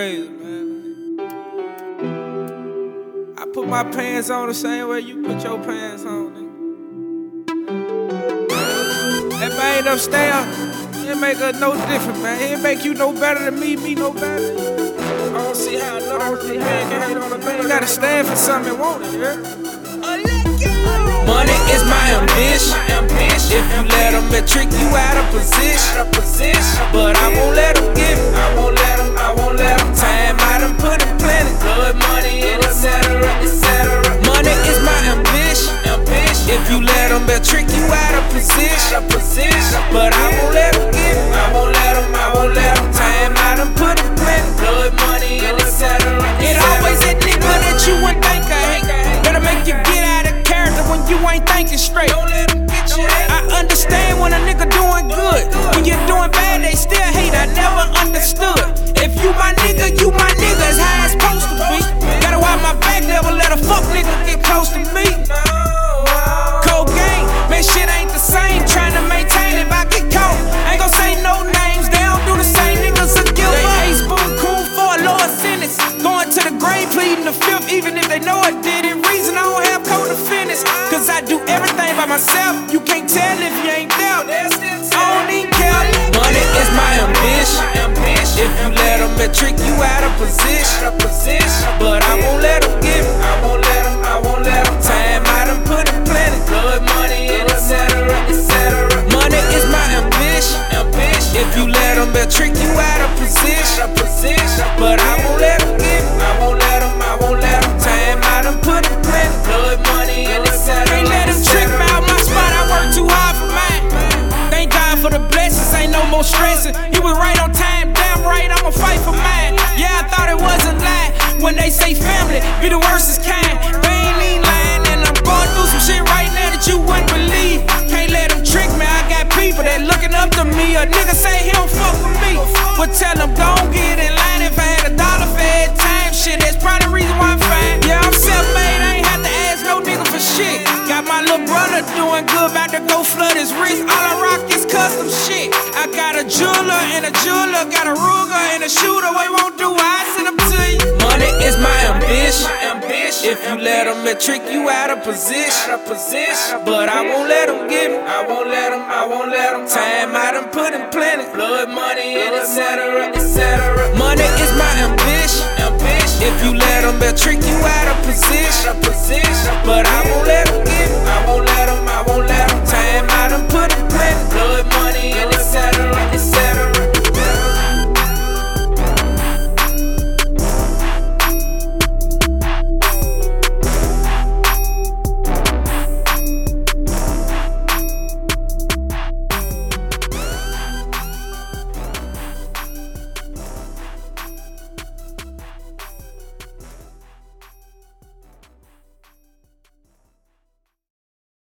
crazy, man. I put my pants on the same way you put your pants on, nigga. That man upstairs, it make us no different, man. It make you no better than me no better. I don't see how another man can hate on a man. You gotta stand for something and want it, yeah? Money is my ambition. If you let them trick you out of position, but I won't let them give it. I won't let them. Time I done put in plenty. Blood, money, and etc. Money is my ambition. If you let them trick you out of position, but I won't let them give it. I won't let them. Time I done put in plenty. Blood, money, and etc. It always that nigga that you wouldn't think I hate. That'll make you get out of character when you ain't thinking straight. Don't let them get you. I understand when a nigga doing good. When you're doing bad, they still hate. I never understood. If you my nigga, you my nigga. It's how it's supposed to be. Gotta watch my back, never let a fuck nigga get close to me. Cocaine, man, shit ain't the same. Trying to maintain if I get caught. I ain't gon' say no names. They don't do the same. Niggas are guilty. They spoon cool for a lower sentence. Going to the grave, pleading the fifth, even if they know I did it. Reason I don't have code of fitness, cause I do everything by myself. You can't tell if you ain't there. I don't even care. Money is my ambition. If you let them trick you out of position, but I won't let them give it. I won't let them. Time I done put in plenty. Blood, money, and etc. Money is my ambition. If you let them trick you out of position, but I won't let them give it. I won't let them. Time I done put in plenty. Blood, money, and etc. Can't let them trick me out my spot. I work too hard for mine. Thank God for the blessings. Ain't no more stressing. You was right on time. Damn right, I'ma fight for mine. Yeah, I thought it was a lie when they say family be the worst is kind. They ain't even lying, and I'm going through some shit right now that you wouldn't believe. Can't let them trick me. I got people that looking up to me. A nigga say he don't fuck with me, but tell him don't get in line. If I had $1 for every time, shit, that's probably the reason why I'm fine. Yeah, I'm self-made. I ain't have to ask no nigga for shit. Got my little brother doing good, about to go flood his wrist. All I rock is custom shit. I got a jeweler and a jeweler, got a Ruger and a shooter. What you won't do, I send them to you. Money is my ambition. If you let them trick you out of position, but I won't let them give it. I won't let them. Time I done put in plenty. Blood, money, and etc. Money is my ambition. If you let them trick you out of position, but